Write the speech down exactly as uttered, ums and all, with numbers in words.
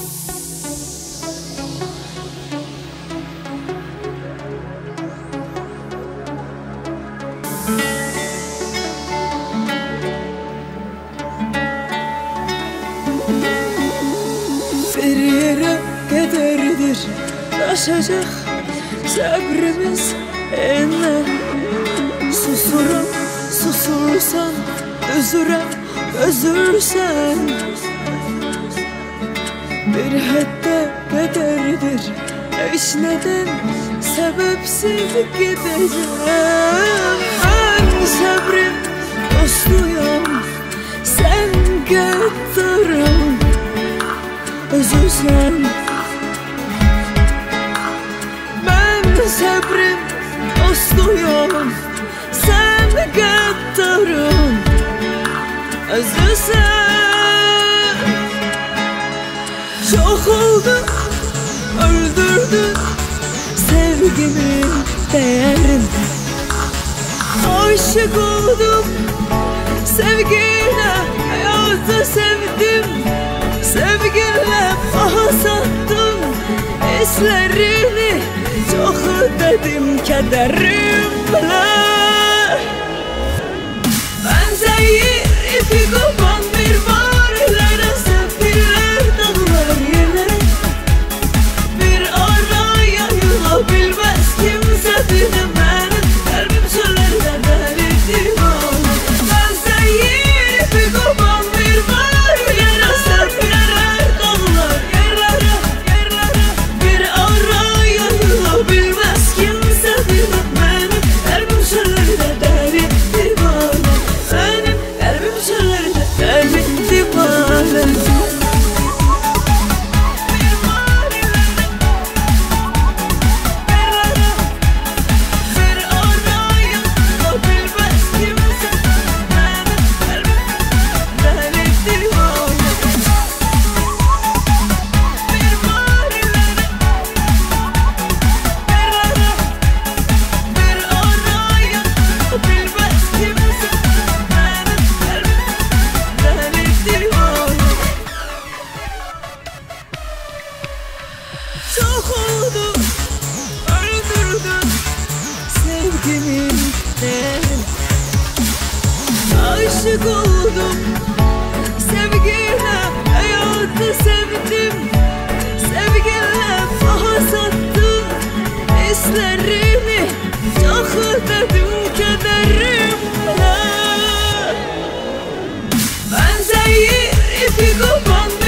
Bir yere kadardır taşacak sabrımız eline. Susurum susursan, üzürem özürsen. Bir hatta kadardır hiç neden sebepsiz gideceğim. Ben sabrım dostuyum, sen gaddarım özürsen. Ben sabrım dostuyum, sen gaddarım özürsen. Çok oldu, öldürdün sevgimin değerini. Aşık oldum sevgine, hayatı sevdim. Sevginle paha sattım hislerini. Çok ödedim kederimle. Ben zehir ipi kopan bir varlere, sefiller dağlar yerlere. Bir araya yılabilmez kimse benim benim. Kalbim söyler deli divan. Ben zehir ipi kopan bir varlere, sefiller dağlar yerlere, yerlere. Bir araya yılabilmez kimse benim benim. Kalbim söyler deli divan. Benim kalbim söyler deli divan. Çok oldu, öldürdün sevgimin değerini. Aşık oldum sevgine, hayatı sevdim. Sevginle paha sattım hislerini. Çok ödedim kederimle. Ben zehir ipi kopan